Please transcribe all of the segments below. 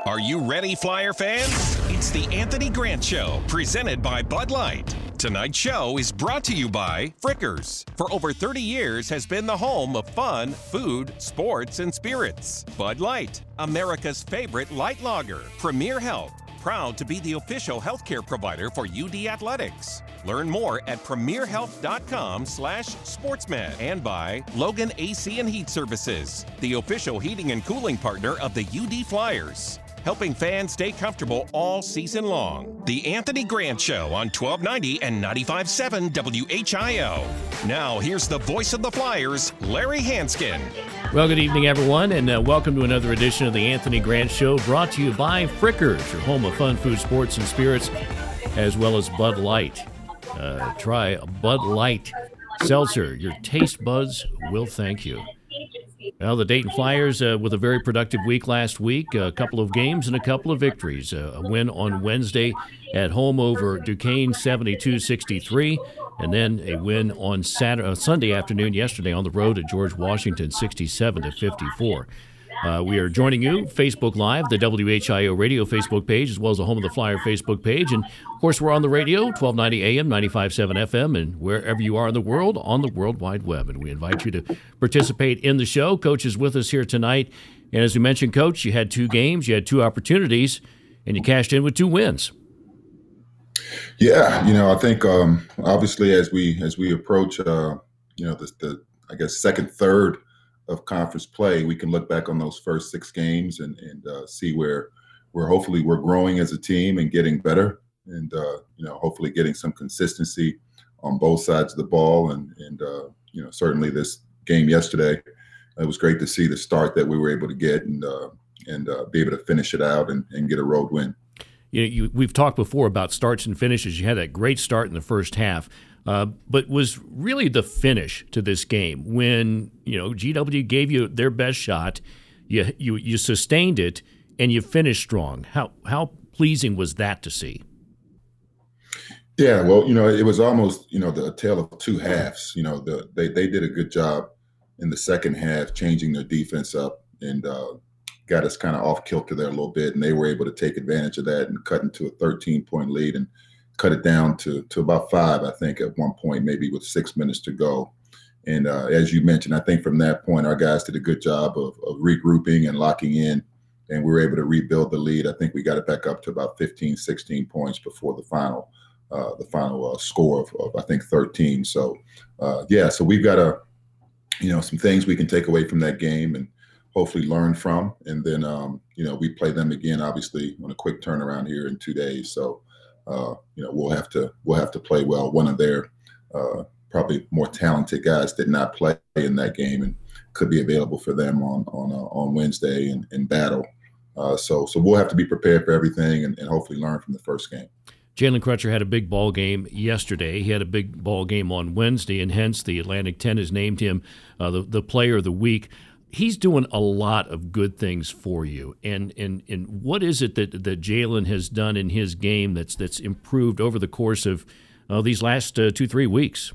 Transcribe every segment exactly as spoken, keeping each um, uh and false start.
Are you ready, Flyer fans? It's the Anthony Grant Show, presented by Bud Light. Tonight's show is brought to you by Frickers. For over thirty years has been the home of fun, food, sports, and spirits. Bud Light, America's favorite light lager. Premier Health, proud to be the official healthcare provider for U D Athletics. Learn more at premierhealth.com slash sportsmed. And by Logan A C and Heat Services, the official heating and cooling partner of the U D Flyers, helping fans stay comfortable all season long. The Anthony Grant Show on twelve ninety and ninety-five point seven W H I O. Now, here's the voice of the Flyers, Larry Hanskin. Well, good evening, everyone, and uh, welcome to another edition of the Anthony Grant Show, brought to you by Frickers, your home of fun, food, sports, and spirits, as well as Bud Light. Uh, try Bud Light Seltzer. Your taste buds will thank you. Well, the Dayton Flyers uh, with a very productive week last week, a couple of games and a couple of victories. Uh, a win on Wednesday at home over Duquesne, seventy-two sixty-three, and then a win on Saturday, uh, Sunday afternoon yesterday on the road at George Washington, sixty-seven to fifty-four. Uh, we are joining you Facebook Live, the W H I O Radio Facebook page, as well as the Home of the Flyer Facebook page. And, of course, we're on the radio, twelve ninety A M, ninety-five point seven F M, and wherever you are in the world, on the World Wide Web. And we invite you to participate in the show. Coach is with us here tonight. And as we mentioned, Coach, you had two games, you had two opportunities, and you cashed in with two wins. Yeah, you know, I think um, obviously as we as we approach, uh, you know, the, the, I guess, second, third of conference play, we can look back on those first six games and, and uh, see where where hopefully we're growing as a team and getting better, and uh, you know, hopefully getting some consistency on both sides of the ball. And and uh, you know, certainly this game yesterday, it was great to see the start that we were able to get and uh, and uh, be able to finish it out and, and get a road win. You, you, we've talked before about starts and finishes. You had that great start in the first half. Uh, but was really the finish to this game when, you know, G W gave you their best shot, you you you sustained it, and you finished strong. How how pleasing was that to see? Yeah, well, you know, it was almost, you know, the tale of two halves. You know, the they they did a good job in the second half changing their defense up and uh, got us kind of off kilter there a little bit, and they were able to take advantage of that and cut into a thirteen-point lead and cut it down to to about five, I think, at one point, maybe with six minutes to go. And uh, as you mentioned, I think from that point, our guys did a good job of, of regrouping and locking in, and we were able to rebuild the lead. I think we got it back up to about fifteen, sixteen points before the final uh, the final uh, score of, of, I think, thirteen. So, uh, yeah, so we've got a, you know, some things we can take away from that game and hopefully learn from. And then, um, you know, we play them again, obviously, on a quick turnaround here in two days. So, Uh, you know, we'll have to we'll have to play well. One of their uh, probably more talented guys did not play in that game and could be available for them on on uh, on Wednesday in, in battle. Uh, so so we'll have to be prepared for everything and, and hopefully learn from the first game. Jalen Crutcher had a big ball game yesterday. He had a big ball game on Wednesday, and hence the Atlantic ten has named him uh, the the player of the week. He's doing a lot of good things for you. And and and what is it that, that Jalen has done in his game that's that's improved over the course of uh, these last uh, two, three weeks?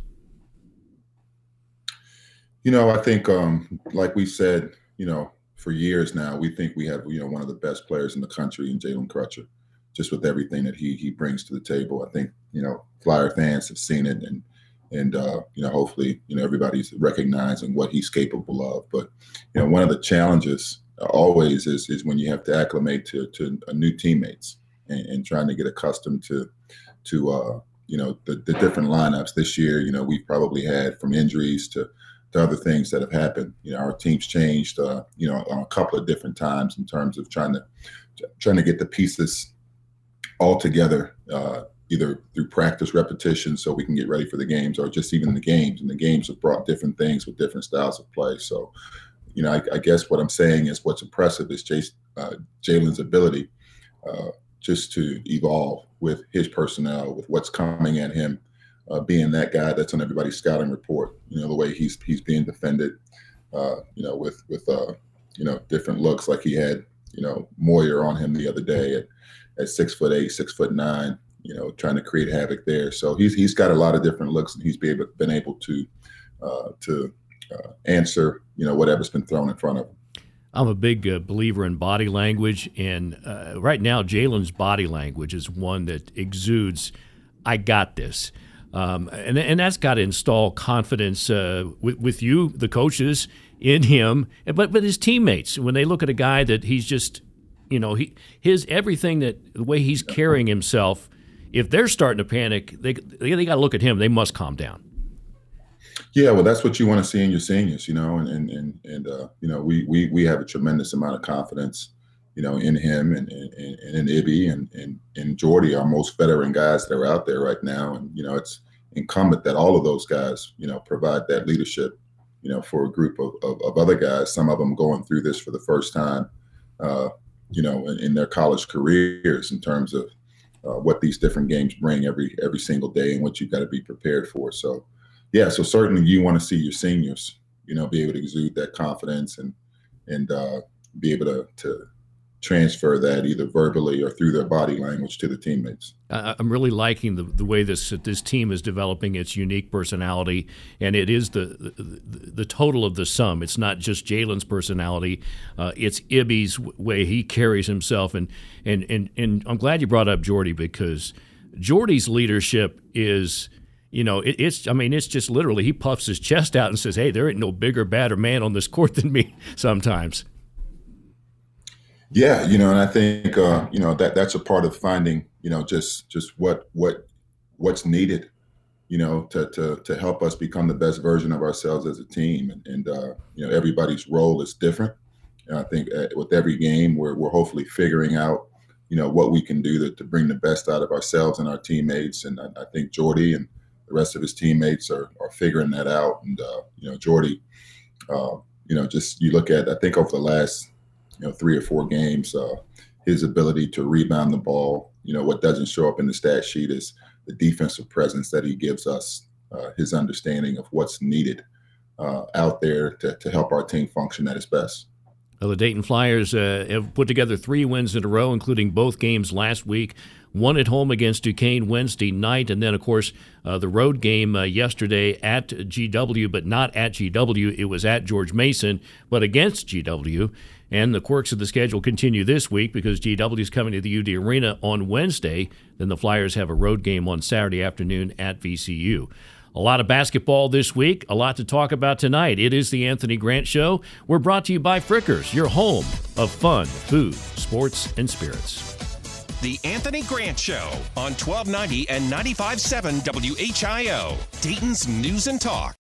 You know, I think, um, like we said, you know, for years now, we think we have, you know, one of the best players in the country in Jalen Crutcher, just with everything that he he brings to the table. I think, you know, Flyer fans have seen it, and And, uh, you know, hopefully, you know, everybody's recognizing what he's capable of. But, you know, one of the challenges always is is when you have to acclimate to to uh, new teammates and, and trying to get accustomed to, to uh, you know, the, the different lineups. This year, you know, we've probably had from injuries to, to other things that have happened. You know, our team's changed, uh, you know, on a couple of different times in terms of trying to trying to get the pieces all together, uh, either through practice repetition so we can get ready for the games, or just even the games. And the games have brought different things with different styles of play. So, you know, I, I guess what I'm saying is what's impressive is Jace, uh, Jalen's ability uh, just to evolve with his personnel, with what's coming at him, uh, being that guy that's on everybody's scouting report. You know, the way he's he's being defended, uh, you know, with, with uh, you know, different looks, like he had, you know, Moyer on him the other day at, at six foot eight, six foot nine. You know, trying to create havoc there. So he's he's got a lot of different looks, and he's been able, been able to uh, to uh, answer, you know, whatever's been thrown in front of him. I'm a big uh, believer in body language, and uh, right now Jalen's body language is one that exudes, I got this. Um, and, and that's got to install confidence uh, with, with you, the coaches, in him, but but his teammates. When they look at a guy that he's just, you know, he his everything, that the way he's carrying himself, if they're starting to panic, they they, they got to look at him. They must calm down. Yeah, well, that's what you want to see in your seniors, you know, and and and, and uh, you know, we we we have a tremendous amount of confidence, you know, in him and and, and in Ibby and, and and Jordy, our most veteran guys that are out there right now. And, you know, it's incumbent that all of those guys, you know, provide that leadership, you know, for a group of, of, of other guys, some of them going through this for the first time, uh, you know, in, in their college careers, in terms of uh, what these different games bring every every single day and what you've got to be prepared for. So, yeah, so certainly you want to see your seniors, you know, be able to exude that confidence and and uh, be able to to transfer that either verbally or through their body language to the teammates. Uh, I'm really liking the the way this this team is developing its unique personality, and it is the the, the total of the sum. It's not just Jalen's personality; uh, it's Ibby's way he carries himself, and and and and I'm glad you brought up Jordy, because Jordy's leadership is. You know, it, it's, I mean, it's just literally, he puffs his chest out and says, hey, there ain't no bigger, badder man on this court than me sometimes. Yeah, you know, and I think, uh, you know, that that's a part of finding, you know, just just what what what's needed, you know, to to to help us become the best version of ourselves as a team. And, and uh, you know, everybody's role is different. And I think uh, with every game, we're, we're hopefully figuring out, you know, what we can do to, to bring the best out of ourselves and our teammates. And I, I think Jordy and the rest of his teammates are are figuring that out. And, uh, you know, Jordy, uh, you know, just you look at, I think over the last, you know, three or four games, uh, his ability to rebound the ball, you know, what doesn't show up in the stat sheet is the defensive presence that he gives us, uh, his understanding of what's needed uh, out there to, to help our team function at its best. Well, the Dayton Flyers uh, have put together three wins in a row, including both games last week. One at home against Duquesne Wednesday night, and then, of course, uh, the road game uh, yesterday at G W, but not at G W. It was at George Mason, but against G W. And the quirks of the schedule continue this week because G W is coming to the U D Arena on Wednesday. Then the Flyers have a road game on Saturday afternoon at V C U. A lot of basketball this week, a lot to talk about tonight. It is the Anthony Grant Show. We're brought to you by Frickers, your home of fun, food, sports, and spirits. The Anthony Grant Show on twelve ninety and ninety-five point seven W H I O, Dayton's News and Talk.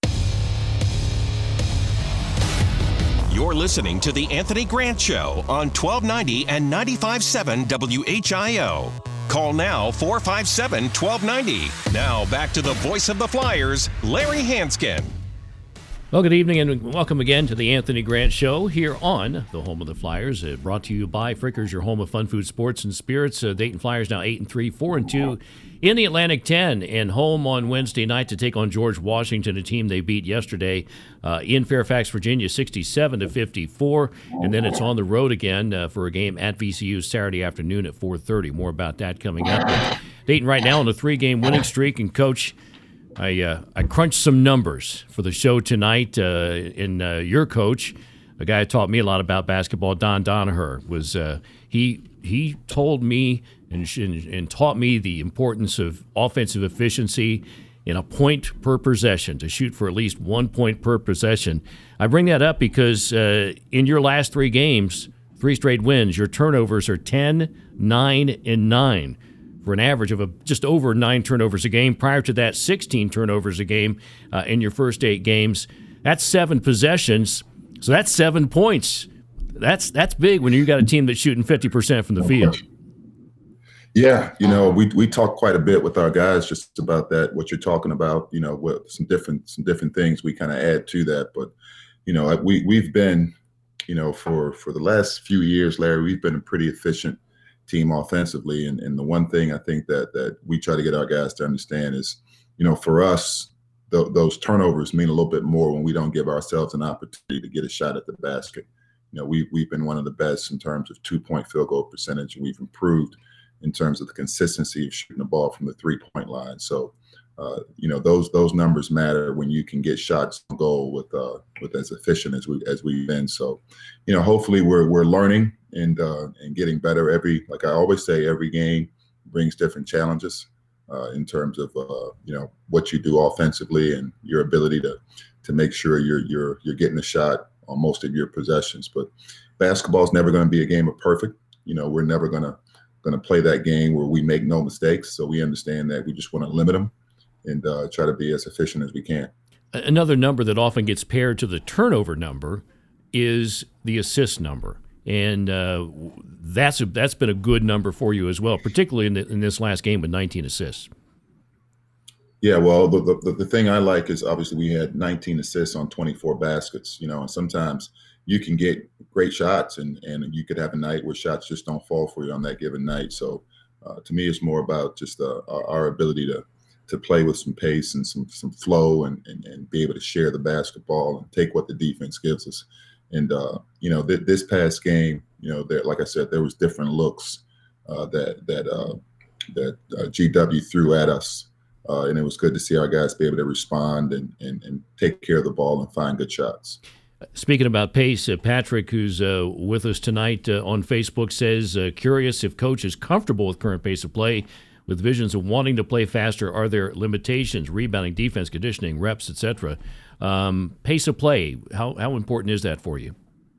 You're listening to The Anthony Grant Show on twelve ninety and ninety-five point seven W H I O. Call now, four five seven, one two nine zero. Now back to the voice of the Flyers, Larry Hanskin. Well, good evening and welcome again to the Anthony Grant Show here on the home of the Flyers. Uh, brought to you by Frickers, your home of fun, food, sports, and spirits. Uh, Dayton Flyers now eight and three, four and two in the Atlantic ten, and home on Wednesday night to take on George Washington, a team they beat yesterday uh, in Fairfax, Virginia, sixty-seven to fifty-four. And then it's on the road again uh, for a game at V C U Saturday afternoon at four thirty. More about that coming up. But Dayton right now on a three-game winning streak, and Coach, I uh, I crunched some numbers for the show tonight. Uh, and uh, your coach, a guy who taught me a lot about basketball, Don Donaher, was uh, he he told me and, and and taught me the importance of offensive efficiency in a point per possession, to shoot for at least one point per possession. I bring that up because uh, in your last three games, three straight wins, your turnovers are ten, nine, and nine. For an average of a, just over nine turnovers a game. Prior to that, sixteen turnovers a game uh, in your first eight games. That's seven possessions, so that's seven points. That's that's big when you've got a team that's shooting fifty percent from the field. Yeah, you know, we we talk quite a bit with our guys just about that, what you're talking about, you know, with some different some different things we kind of add to that. But, you know, we, we've been, you know, for, for the last few years, Larry, we've been a pretty efficient team offensively. And, and the one thing I think that that we try to get our guys to understand is, you know, for us, th- those turnovers mean a little bit more when we don't give ourselves an opportunity to get a shot at the basket. You know, we, we've been one of the best in terms of two-point field goal percentage, and we've improved in terms of the consistency of shooting the ball from the three-point line. So, uh, you know, those those numbers matter when you can get shots on goal with uh, with as efficient as we as we've been. So, you know, hopefully we're we're learning and uh, and getting better. Every like I always say, every game brings different challenges uh, in terms of uh, you know what you do offensively and your ability to to make sure you're you're you're getting a shot on most of your possessions. But basketball is never going to be a game of perfect. You know, we're never going to going to play that game where we make no mistakes. So we understand that we just want to limit them and uh, try to be as efficient as we can. Another number that often gets paired to the turnover number is the assist number, and uh, that's a, that's been a good number for you as well, particularly in, the, in this last game with nineteen assists. Yeah, well, the, the the thing I like is obviously we had nineteen assists on twenty-four baskets, you know, and sometimes you can get great shots and, and you could have a night where shots just don't fall for you on that given night. So uh, to me, it's more about just uh, our, our ability to to play with some pace and some some flow and, and, and be able to share the basketball and take what the defense gives us. And, uh, you know, th- this past game, you know, there, like I said, there was different looks uh, that that uh, that uh, G W threw at us. Uh, and it was good to see our guys be able to respond and, and, and take care of the ball and find good shots. Speaking about pace, uh, Patrick, who's uh, with us tonight uh, on Facebook, says, uh, curious if Coach is comfortable with current pace of play with visions of wanting to play faster. Are there limitations, rebounding, defense, conditioning, reps, et cetera? Um, pace of play, how how important is that for you?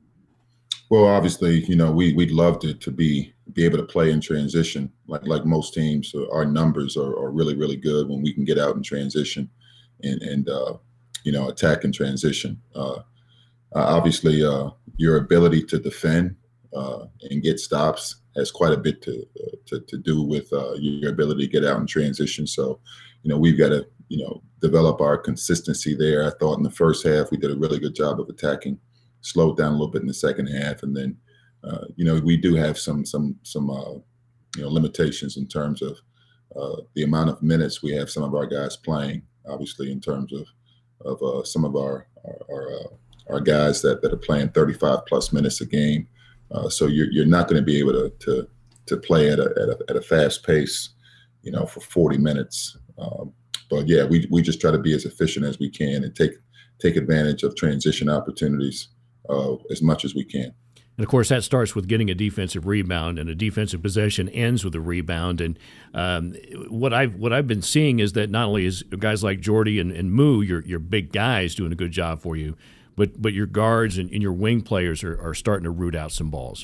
Well, obviously, you know, we, we'd love to, to be be able to play in transition. Like like most teams, our numbers are, are really, really good when we can get out in transition and, and uh, you know, attack in transition. Uh, Uh, obviously, uh, your ability to defend uh, and get stops has quite a bit to uh, to, to do with uh, your ability to get out in transition. So, you know, we've got to, you know, develop our consistency there. I thought in the first half we did a really good job of attacking, slowed down a little bit in the second half, and then, uh, you know, we do have some some some uh, you know limitations in terms of uh, the amount of minutes we have some of our guys playing. Obviously, in terms of of uh, some of our our, our uh, our guys that, that are playing thirty-five plus minutes a game. Uh, so you're, you're not going to be able to, to, to play at a, at a, at a fast pace, you know, for forty minutes. Um, but yeah, we, we just try to be as efficient as we can and take, take advantage of transition opportunities uh, as much as we can. And, of course, that starts with getting a defensive rebound, and a defensive possession ends with a rebound. And um, what I've what I've been seeing is that not only is guys like Jordy and, and Moo, your your big guys, doing a good job for you, but but your guards and, and your wing players are, are starting to root out some balls.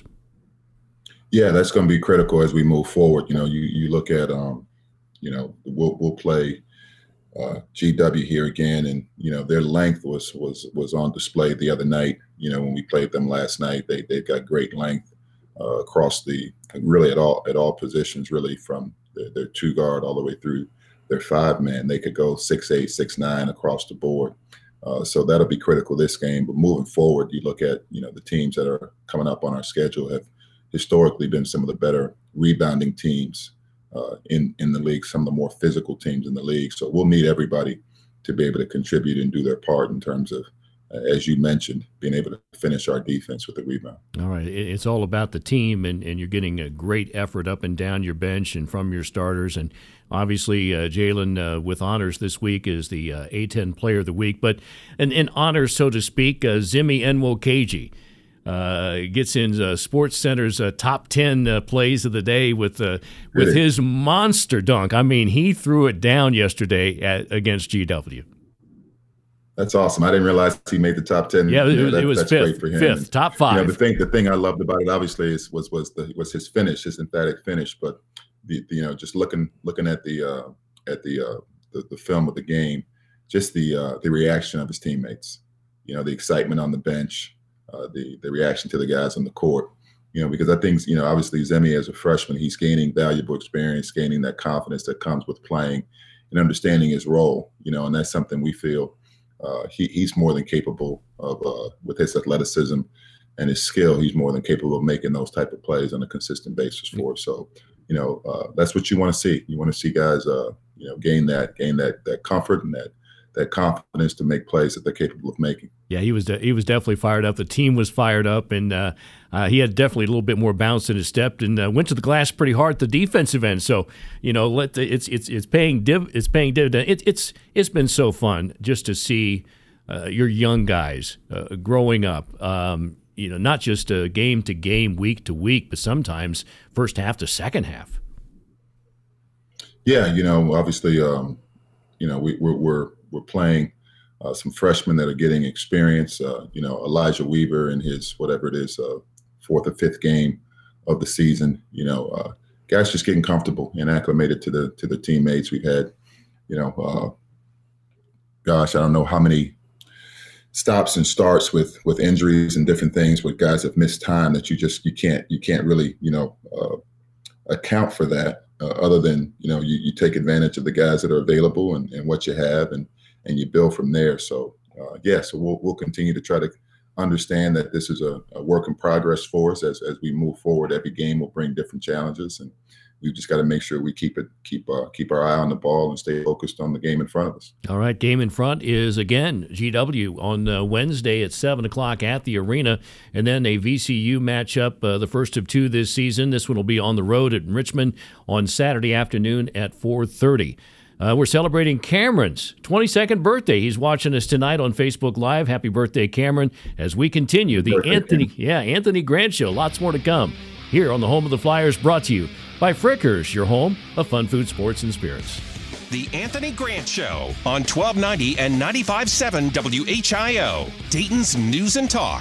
Yeah, that's going to be critical as we move forward. You know, you you look at, um, you know, we'll we'll play uh, G W here again, and you know their length was was was on display the other night. You know, when we played them last night, they they've got great length uh, across the really at all at all positions, really from their, their two guard all the way through their five man. They could go six eight, six nine across the board. Uh, so that'll be critical this game. But moving forward, you look at, you know, the teams that are coming up on our schedule have historically been some of the better rebounding teams uh, in, in the league, some of the more physical teams in the league. So we'll need everybody to be able to contribute and do their part in terms of, uh, as you mentioned, being able to finish our defense with the rebound. All right. It's all about the team, and, and you're getting a great effort up and down your bench and from your starters. And obviously, uh, Jalen, uh, with honors this week, is the uh, A ten Player of the Week. But in, in honors, so to speak, uh, Zimi Nwokeji uh, gets in uh, Sports Center's uh, top ten uh, plays of the day with uh, with Really? his monster dunk. I mean, he threw it down yesterday at, against G W. That's awesome. I didn't realize he made the top ten. Yeah, it, you know, that, it was that's fifth. great for him. Fifth, And, top five. You know, the thing, the thing I loved about it, obviously, is was was the was his finish, his emphatic finish. But the, the you know, just looking looking at the uh, at the, uh, the the film of the game, just the uh, the reaction of his teammates. You know, the excitement on the bench, uh, the the reaction to the guys on the court. You know, because I think, you know, obviously Zemi as a freshman, he's gaining valuable experience, gaining that confidence that comes with playing and understanding his role. You know, and that's something we feel. Uh, he, he's more than capable of, uh, with his athleticism and his skill, he's more than capable of making those type of plays on a consistent basis for us. So, you know, uh, that's what you want to see. You want to see guys, uh, you know, gain that, gain that, that comfort and that, that confidence to make plays that they're capable of making. Yeah, he was de- he was definitely fired up. The team was fired up, and uh, uh, he had definitely a little bit more bounce in his step, and uh, went to the glass pretty hard at the defensive end. So you know, let the, it's it's it's paying div it's paying dividend. It, it's it's been so fun just to see uh, your young guys uh, growing up. Um, you know, not just uh, game to game, week to week, but sometimes first half to second half. Yeah, you know, obviously, um, you know, we, we're we're we're playing uh, some freshmen that are getting experience. Uh, you know, Elijah Weaver in his whatever it is, uh, fourth or fifth game of the season. You know, uh, guys just getting comfortable and acclimated to the to the teammates. We've had, you know, uh, gosh, I don't know how many stops and starts with with injuries and different things where guys have missed time that you just you can't you can't really you know uh, account for that uh, other than you know you, you take advantage of the guys that are available and, and what you have and and you build from there. So uh, yeah, so we'll we'll continue to try to understand that this is a, a work in progress for us as as we move forward. Every game will bring different challenges, and we've just got to make sure we keep it, keep uh, keep our eye on the ball and stay focused on the game in front of us. All right, game in front is again G W on uh, Wednesday at seven o'clock at the arena, and then a V C U matchup, uh, the first of two this season. This one will be on the road at Richmond on Saturday afternoon at four thirty. Uh, we're celebrating Cameron's twenty-second birthday. He's watching us tonight on Facebook Live. Happy birthday, Cameron! As we continue the birthday, Anthony, Cameron. yeah, Anthony Grant Show. Lots more to come here on the Home of the Flyers, brought to you by Frickers, your home of fun food, sports, and spirits. The Anthony Grant Show on twelve ninety and ninety-five point seven W H I O, Dayton's News and Talk.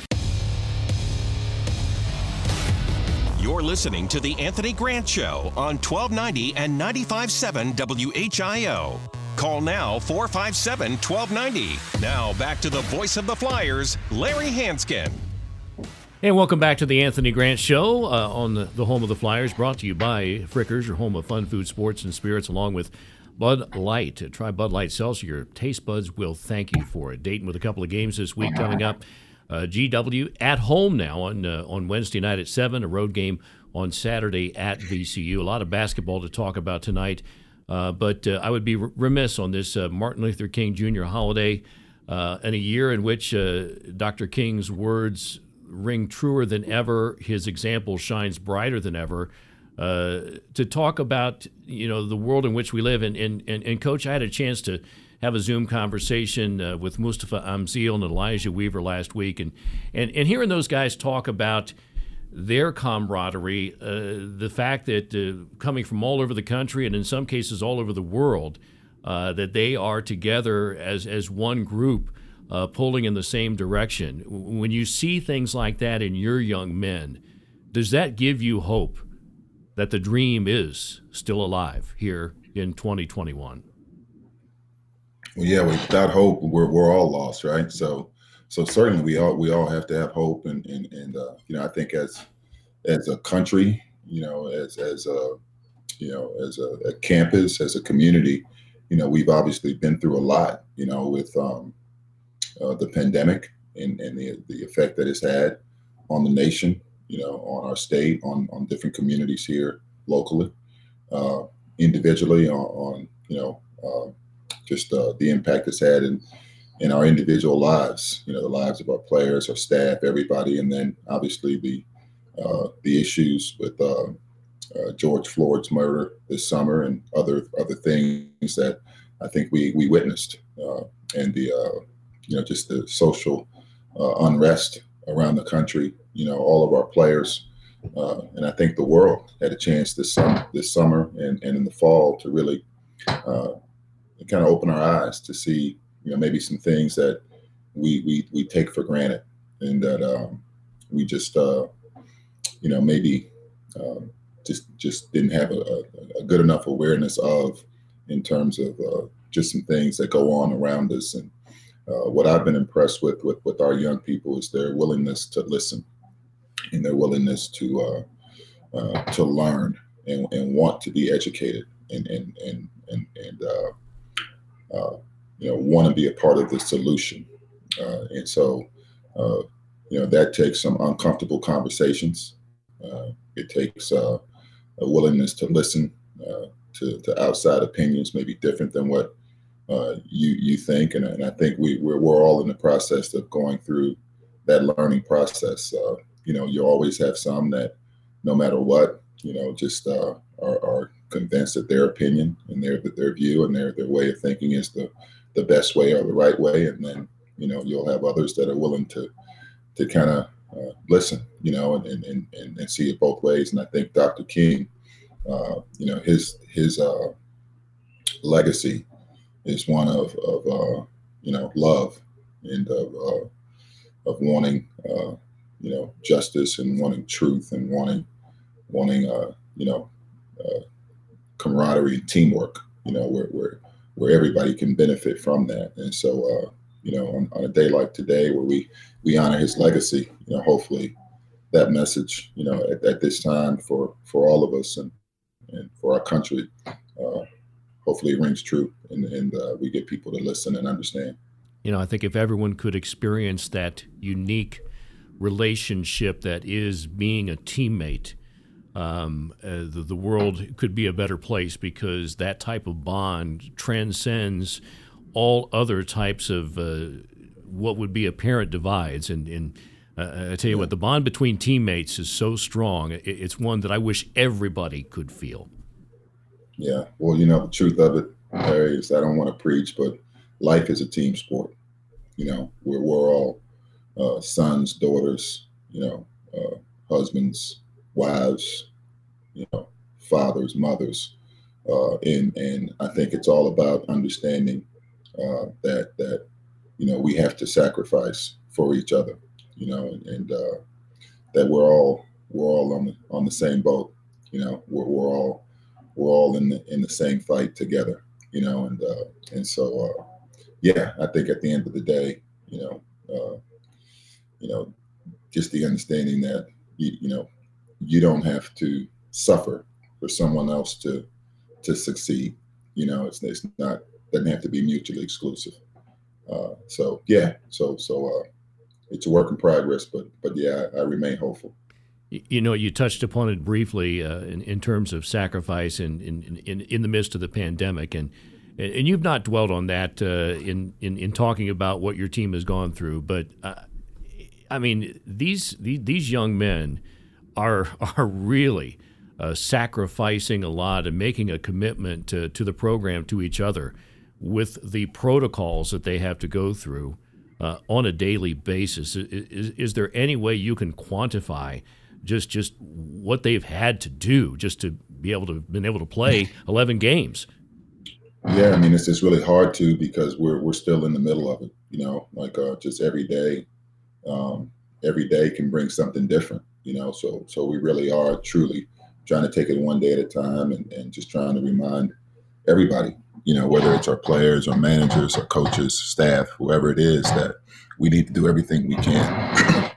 You're listening to The Anthony Grant Show on twelve ninety and ninety-five point seven W H I O. Call now, four five seven, one two nine zero. Now back to the voice of the Flyers, Larry Hanskin. And welcome back to the Anthony Grant Show uh, on the, the home of the Flyers, brought to you by Frickers, your home of fun food, sports, and spirits, along with Bud Light. Uh, try Bud Light Seltzer. Your taste buds will thank you for it. Dayton with a couple of games this week coming up. Uh, G W at home now on uh, on Wednesday night at seven, a road game on Saturday at V C U. A lot of basketball to talk about tonight, uh, but uh, I would be remiss on this uh, Martin Luther King Junior holiday uh, in a year in which uh, Doctor King's words ring truer than ever, his example shines brighter than ever, uh, to talk about, you know, the world in which we live. And, and, and, and Coach, I had a chance to have a Zoom conversation uh, with Mustafa Amzil and Elijah Weaver last week, and, and, and hearing those guys talk about their camaraderie, uh, the fact that uh, coming from all over the country and in some cases all over the world, uh, that they are together as, as one group, Uh, pulling in the same direction. When you see things like that in your young men, does that give you hope that the dream is still alive here in twenty twenty-one? Well, yeah, without hope, we're we're all lost, right? So, so certainly we all we all have to have hope, and and and uh, you know, I think as as a country, you know, as as a you know, as a, a campus, as a community, you know, we've obviously been through a lot, you know, with um, Uh, the pandemic and, and the the effect that it's had on the nation, you know, on our state, on on different communities here locally, uh, individually, on, on you know, uh, just uh, the impact it's had in in our individual lives, you know, the lives of our players, our staff, everybody, and then obviously the uh, the issues with uh, uh, George Floyd's murder this summer and other other things that I think we we witnessed, uh, and the uh, you know, just the social uh, unrest around the country, you know, all of our players. Uh, and I think the world had a chance this summer, this summer and, and in the fall to really uh, kind of open our eyes to see, you know, maybe some things that we we, we take for granted and that um, we just, uh, you know, maybe uh, just just didn't have a, a good enough awareness of in terms of uh, just some things that go on around us. And Uh, what I've been impressed with, with with our young people is their willingness to listen and their willingness to uh, uh, to learn and, and want to be educated and and and and, and uh, uh, you know, want to be a part of the solution. Uh, and so uh, you know, that takes some uncomfortable conversations. Uh, it takes uh, a willingness to listen uh, to to outside opinions, maybe different than what uh, you you think, and, and I think we we're, we're all in the process of going through that learning process. Uh, you know, you always have some that, no matter what, you know, just uh, are, are convinced that their opinion and their their view and their their way of thinking is the the best way or the right way, and then you know you'll have others that are willing to to kind of uh, listen, you know, and, and and and see it both ways. And I think Doctor King, uh, you know, his his uh, legacy is one of of uh, you know love and of uh, of wanting uh, you know justice and wanting truth and wanting wanting uh, you know uh, camaraderie, teamwork. You know, where where where everybody can benefit from that. And so, uh, you know, on, on a day like today, where we we honor his legacy, you know, hopefully that message, you know, at, at this time for for all of us and and for our country, uh, hopefully it rings true, and, and uh, we get people to listen and understand. You know, I think if everyone could experience that unique relationship that is being a teammate, um, uh, the, the world could be a better place, because that type of bond transcends all other types of uh, what would be apparent divides. And, and uh, I tell you yeah. what, the bond between teammates is so strong. It, it's one that I wish everybody could feel. Yeah, well, you know, the truth of it, Larry, is I don't want to preach, but life is a team sport. You know, we're, we're all uh, sons, daughters, you know, uh, husbands, wives, you know, fathers, mothers. Uh, and, and I think it's all about understanding uh, that, that, you know, we have to sacrifice for each other, you know, and, and uh, that we're all, we're all on the, on the same boat, you know, we're, we're all, we're all in the, in the same fight together, you know, and, uh, and so, uh, yeah, I think at the end of the day, you know, uh, you know, just the understanding that, you, you know, you don't have to suffer for someone else to to succeed. You know, it's, it's not, doesn't have to be mutually exclusive. Uh, so, yeah, so so uh, it's a work in progress, but, but yeah, I, I remain hopeful. You know, you touched upon it briefly uh, in, in terms of sacrifice in, in, in, in the midst of the pandemic, and and you've not dwelled on that uh, in, in in talking about what your team has gone through. But uh, I mean, these, these these young men are are really uh, sacrificing a lot and making a commitment to to the program, to each other, with the protocols that they have to go through uh, on a daily basis. Is, is there any way you can quantify just just what they've had to do just to be able to been able to play eleven games? Yeah, I mean, it's just really hard to, because we're we're still in the middle of it. You know, like uh, just every day, um, every day can bring something different. You know, so so we really are truly trying to take it one day at a time, and, and just trying to remind everybody, you know, whether it's our players or managers or coaches, staff, whoever it is, that we need to do everything we can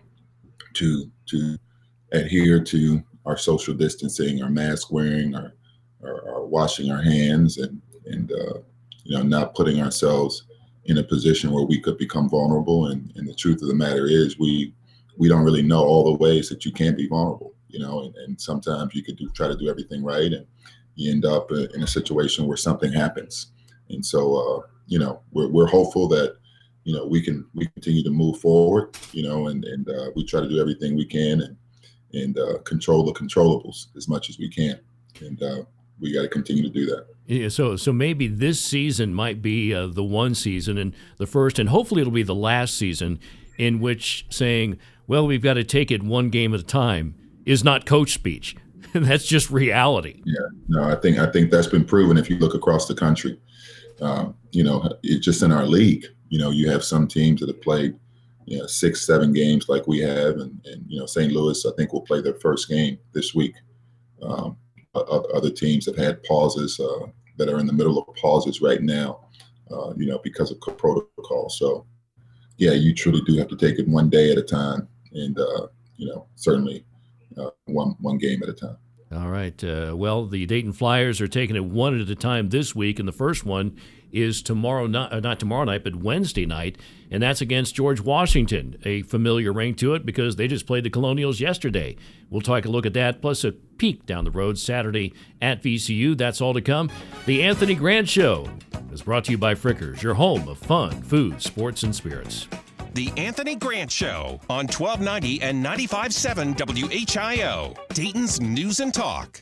to to adhere to our social distancing, our mask wearing, our, our, our washing our hands, and and uh, you know, not putting ourselves in a position where we could become vulnerable. And, and the truth of the matter is, we we don't really know all the ways that you can be vulnerable. You know, and, and sometimes you could do, try to do everything right, and you end up in a situation where something happens. And so, uh, you know, we're we're hopeful that, you know, we can we continue to move forward. You know, and and uh, we try to do everything we can, and and uh, control the controllables as much as we can. And uh, we got to continue to do that. Yeah, so so maybe this season might be uh, the one season, and the first, and hopefully it'll be the last season, in which saying, well, we've got to take it one game at a time is not coach speech. That's just reality. Yeah, no, I think I think that's been proven if you look across the country. Um, you know, it's just in our league. You know, you have some teams that have played, you know, six, seven games like we have, and, and you know, Saint Louis, I think, will play their first game this week. Um, other teams have had pauses uh, that are in the middle of pauses right now, uh, you know, because of protocol. So, yeah, you truly do have to take it one day at a time, and uh, you know, certainly uh, one one game at a time. All right. Uh, well, the Dayton Flyers are taking it one at a time this week, and the first one is tomorrow night, uh, not tomorrow night, but Wednesday night, and that's against George Washington, a familiar ring to it because they just played the Colonials yesterday. We'll take a look at that, plus a peek down the road Saturday at V C U. That's all to come. The Anthony Grant Show is brought to you by Frickers, your home of fun, food, sports, and spirits. The Anthony Grant Show on twelve ninety and ninety-five point seven W H I O, Dayton's News and Talk.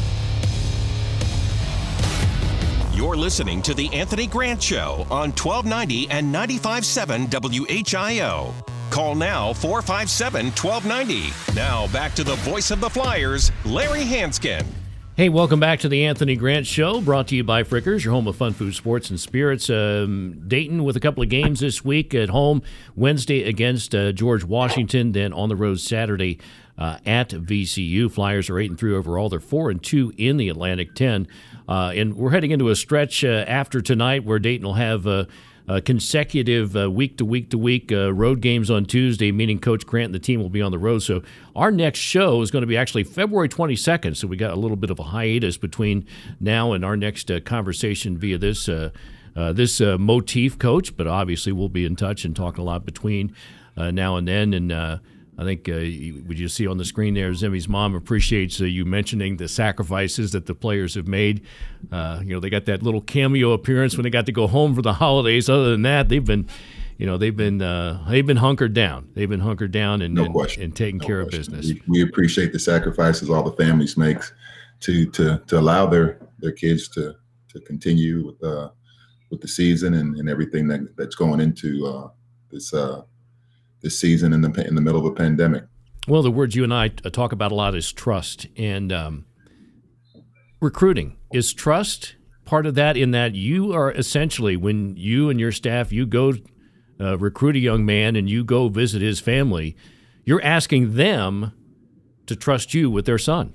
You're listening to The Anthony Grant Show on twelve ninety and ninety-five point seven W H I O. Call now, four five seven, one two nine zero. Now back to the voice of the Flyers, Larry Hanskin. Hey, welcome back to the Anthony Grant Show, brought to you by Frickers, your home of fun, food, sports, and spirits. Um, Dayton with a couple of games this week at home, Wednesday against uh, George Washington, then on the road Saturday uh, at V C U. Flyers are eight and three overall. They're four and two in the Atlantic ten. Uh, and we're heading into a stretch uh, after tonight where Dayton will have uh, uh, consecutive uh, week-to-week-to-week uh, road games on Tuesday, meaning Coach Grant and the team will be on the road. So our next show is going to be actually February twenty-second, so we got a little bit of a hiatus between now and our next uh, conversation via this uh, uh, this uh, motif, Coach, but obviously we'll be in touch and talking a lot between uh, now and then. And uh, I think uh, you, what you see on the screen there, Zemi's mom appreciates uh, you mentioning the sacrifices that the players have made. Uh, you know, they got that little cameo appearance when they got to go home for the holidays. Other than that, they've been, you know, they've been uh, they've been hunkered down. They've been hunkered down and no and, question. and taking no care question. of business. We, we appreciate the sacrifices all the families make to to to allow their their kids to to continue with uh, with the season and, and everything that that's going into uh, this. Uh, this season in the in the middle of a pandemic. Well, the words you and I talk about a lot is trust and um, recruiting. Is trust part of that in that you are essentially, when you and your staff, you go uh, recruit a young man and you go visit his family, you're asking them to trust you with their son.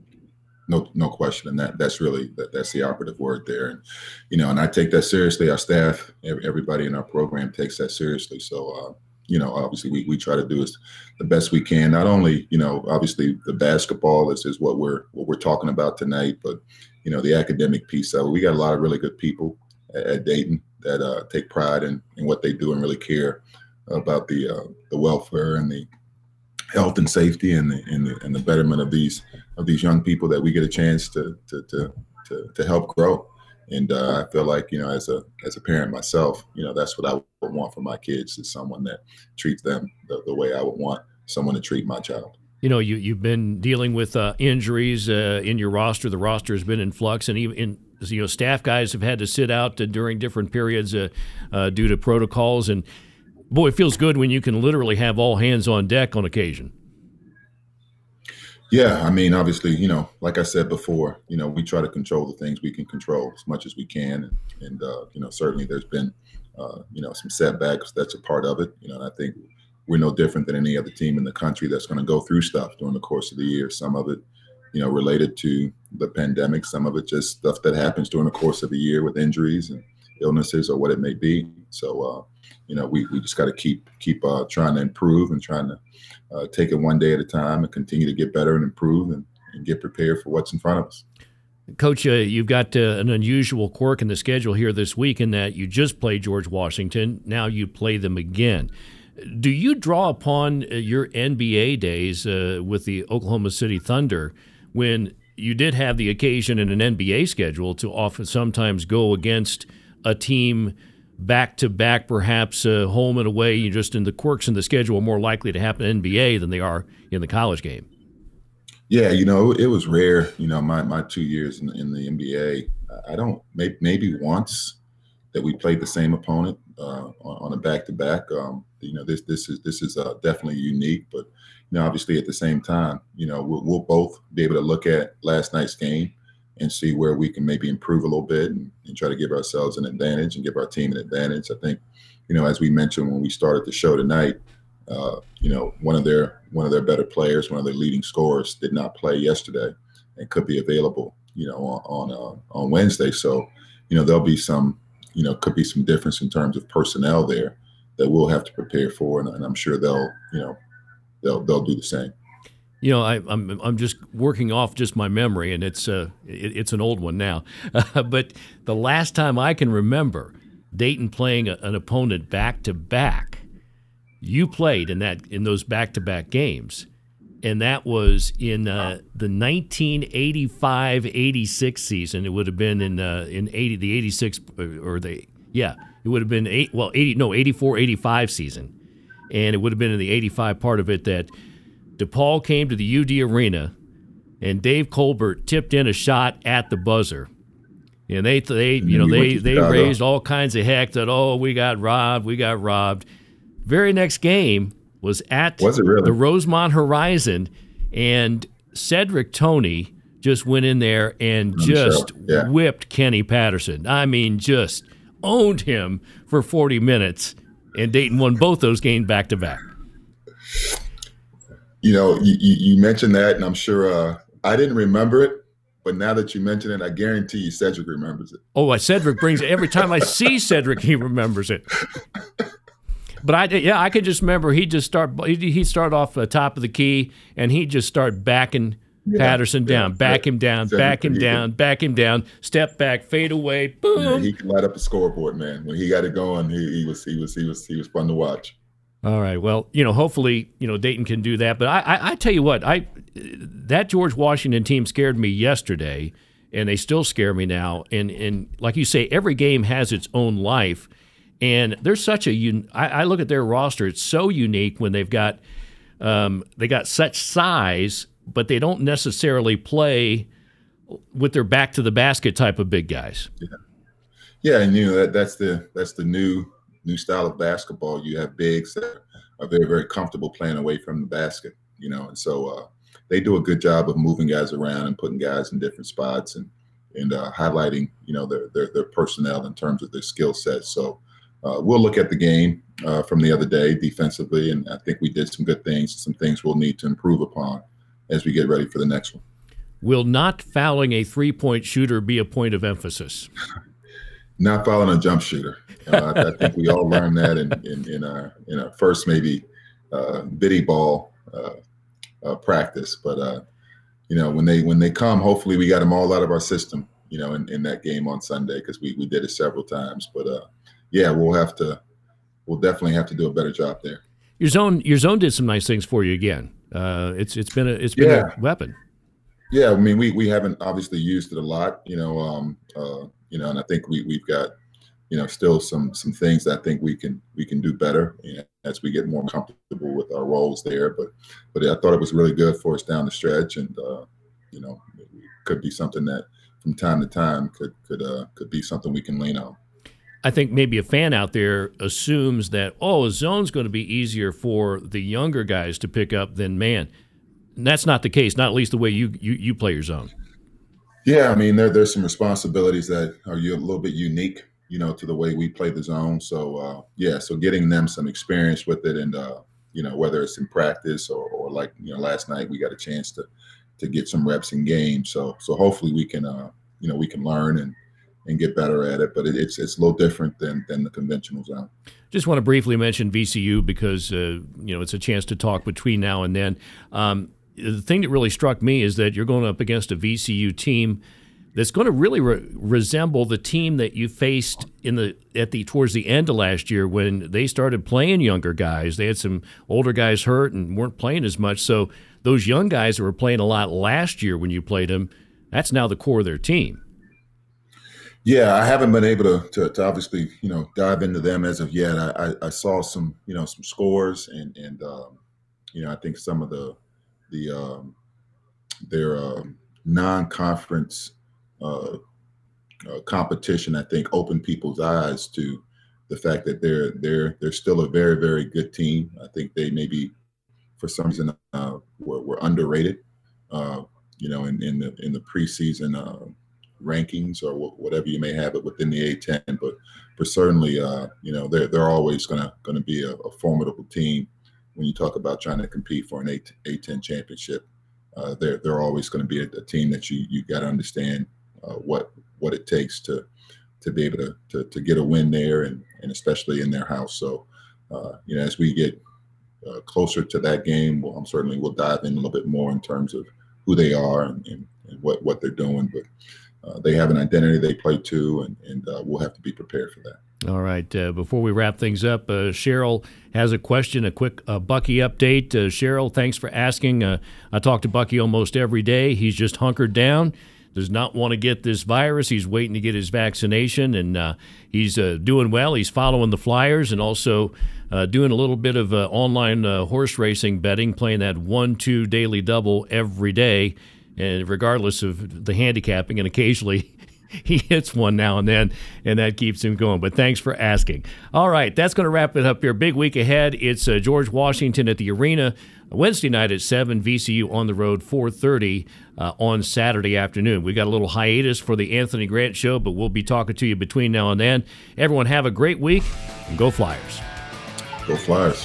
No, no question. And that that's really, that, that's the operative word there. And, you know, and I take that seriously. Our staff, everybody in our program takes that seriously. So, uh, you know, obviously we, we try to do is the best we can. Not only, you know, obviously the basketball is, is what we're what we're talking about tonight, but, you know, the academic piece of it. We got a lot of really good people at, at Dayton that uh, take pride in, in what they do and really care about the uh, the welfare and the health and safety and the, and the and the betterment of these of these young people that we get a chance to to to to, to help grow. And uh, I feel like, you know, as a as a parent myself, you know, that's what I would want for my kids, is someone that treats them the, the way I would want someone to treat my child. You know, you, you've been dealing with uh, injuries uh, in your roster. The roster has been in flux, and even in, you know, staff guys have had to sit out uh, during different periods uh, uh, due to protocols. And, boy, it feels good when you can literally have all hands on deck on occasion. Yeah, I mean, obviously, you know, like I said before, you know, we try to control the things we can control as much as we can. And, and uh, you know, certainly there's been, uh, you know, some setbacks. That's a part of it. You know, and I think we're no different than any other team in the country that's going to go through stuff during the course of the year. Some of it, you know, related to the pandemic. Some of it just stuff that happens during the course of the year with injuries and illnesses or what it may be. So, uh, you know, we, we just got to keep keep uh, trying to improve and trying to uh, take it one day at a time and continue to get better and improve and, and get prepared for what's in front of us. Coach, uh, you've got uh, an unusual quirk in the schedule here this week in that you just played George Washington. Now you play them again. Do you draw upon uh, your N B A days uh, with the Oklahoma City Thunder when you did have the occasion in an N B A schedule to often sometimes go against a team back-to-back, perhaps uh, home and away? You just in the quirks in the schedule are more likely to happen in N B A than they are in the college game. Yeah, you know, it was rare. You know, my, my two years in, in the N B A, I don't maybe, maybe once that we played the same opponent uh, on, on a back-to-back. Um, you know, this this is this is uh, definitely unique. But you know, obviously at the same time, you know, we'll, we'll both be able to look at last night's game and see where we can maybe improve a little bit and, and try to give ourselves an advantage and give our team an advantage. I think, you know, as we mentioned when we started the show tonight, uh, you know, one of their one of their better players, one of their leading scorers, did not play yesterday and could be available, you know, on on, uh, on Wednesday. So, you know, there'll be some, you know, could be some difference in terms of personnel there that we'll have to prepare for, and, and I'm sure they'll, you know, they'll they'll do the same. You know, I, I'm I'm just working off just my memory, and it's uh it, it's an old one now. Uh, but the last time I can remember Dayton playing a, an opponent back to back, you played in that in those back to back games, and that was in uh, the nineteen eighty-five eighty-six season. It would have been in uh, in eighty the eighty-six or the yeah it would have been eight well eighty no eighty-four eighty-five season, and it would have been in the eighty-five part of it that DePaul came to the U D Arena, and Dave Colbert tipped in a shot at the buzzer, and they they you know they they raised all kinds of heck that oh we got robbed we got robbed. Very next game was at was it really? the Rosemont Horizon, and Cedric Toney just went in there and I'm just sure. yeah. whipped Kenny Patterson. I mean, just owned him for forty minutes, and Dayton won both those games back to back. You know, you, you mentioned that, and I'm sure uh, I didn't remember it, but now that you mention it, I guarantee you Cedric remembers it. Oh, Cedric brings it. Every time I see Cedric, he remembers it. But I, yeah, I could just remember he'd just start, he'd start off the top of the key, and he'd just start backing yeah, Patterson down, yeah, back yeah. him down, Cedric, back him down, could, back him down, step back, fade away, boom. Yeah, he could light up the scoreboard, man. When he got it going, he, he was he was he was he was fun to watch. All right. Well, you know, hopefully, you know, Dayton can do that. But I, I, I tell you what, I that George Washington team scared me yesterday, and they still scare me now. And and like you say, every game has its own life, and there's such a. Un- I, I look at their roster; it's so unique when they've got um, they got such size, but they don't necessarily play with their back to the basket type of big guys. Yeah, yeah, and you know that that's the that's the new. new style of basketball. You have bigs that are very, very comfortable playing away from the basket, you know, and so uh, they do a good job of moving guys around and putting guys in different spots and and uh, highlighting, you know, their, their their personnel in terms of their skill set. So uh, we'll look at the game uh, from the other day defensively, and I think we did some good things, some things we'll need to improve upon as we get ready for the next one. Will not fouling a three-point shooter be a point of emphasis? Not fouling a jump shooter. Uh, I, I think we all learned that in, in, in our in our first maybe uh, biddy ball uh, uh, practice. But uh, you know, when they when they come, hopefully we got them all out of our system. You know, in, in that game on Sunday because we, we did it several times. But uh, yeah, we'll have to we'll definitely have to do a better job there. Your zone your zone did some nice things for you again. Uh, it's it's been a it's been yeah. a weapon. Yeah, I mean we we haven't obviously used it a lot. You know, um, uh, you know, and I think we we've got. You know, still some some things that I think we can we can do better, you know, as we get more comfortable with our roles there. But but I thought it was really good for us down the stretch, and uh, you know, it could be something that from time to time could could uh, could be something we can lean on. I think maybe a fan out there assumes that oh, a zone's going to be easier for the younger guys to pick up than man. And that's not the case. Not at least the way you you, you play your zone. Yeah, I mean there there's some responsibilities that are a little bit unique. You know, to the way we play the zone. So, uh, yeah, so getting them some experience with it and, uh, you know, whether it's in practice or, or like, you know, last night we got a chance to to get some reps in game. So, so hopefully we can, uh, you know, we can learn and, and get better at it. But it, it's it's a little different than than the conventional zone. Just want to briefly mention V C U because, uh, you know, it's a chance to talk between now and then. Um, the thing that really struck me is that you're going up against a V C U team that's going to really re- resemble the team that you faced in the at the towards the end of last year when they started playing younger guys. They had some older guys hurt and weren't playing as much. So those young guys that were playing a lot last year when you played them, that's now the core of their team. Yeah, I haven't been able to, to, to obviously, you know, dive into them as of yet. I, I, I saw some, you know, some scores and, and um, you know, I think some of the, the um, their um, non-conference Uh, uh, competition, I think, opened people's eyes to the fact that they're they're they're still a very very good team. I think they maybe for some reason uh, were, were underrated, uh, you know, in, in the in the preseason uh, rankings or w- whatever you may have it within the A ten. But but certainly, uh, you know, they're they're always gonna gonna be a, a formidable team when you talk about trying to compete for an A ten championship. Uh, they're they're always going to be a, a team that you you got to understand. Uh, what what it takes to to be able to to, to get a win there and, and especially in their house. So uh, you know, as we get uh, closer to that game, well, I'm certainly will dive in a little bit more in terms of who they are and, and, and what, what they're doing. But uh, they have an identity they play to, and, and uh, we'll have to be prepared for that. All right. Uh, before we wrap things up, uh, Cheryl has a question, a quick uh, Bucky update. Uh, Cheryl, thanks for asking. Uh, I talk to Bucky almost every day. He's just hunkered down, does not want to get this virus. He's waiting to get his vaccination, and uh, he's uh, doing well. He's following the Flyers and also uh, doing a little bit of uh, online uh, horse racing betting, playing that one two daily double every day, and regardless of the handicapping, and occasionally he hits one now and then, and that keeps him going. But thanks for asking. All right, that's going to wrap it up here. Big week ahead. It's uh, George Washington at the Arena Wednesday night at seven, V C U on the road, four thirty uh, on Saturday afternoon. We got a little hiatus for the Anthony Grant Show, but we'll be talking to you between now and then. Everyone have a great week, and go Flyers. Go Flyers.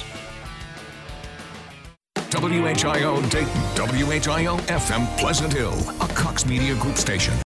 W H I O Dayton, W H I O F M Pleasant Hill, a Cox Media Group station.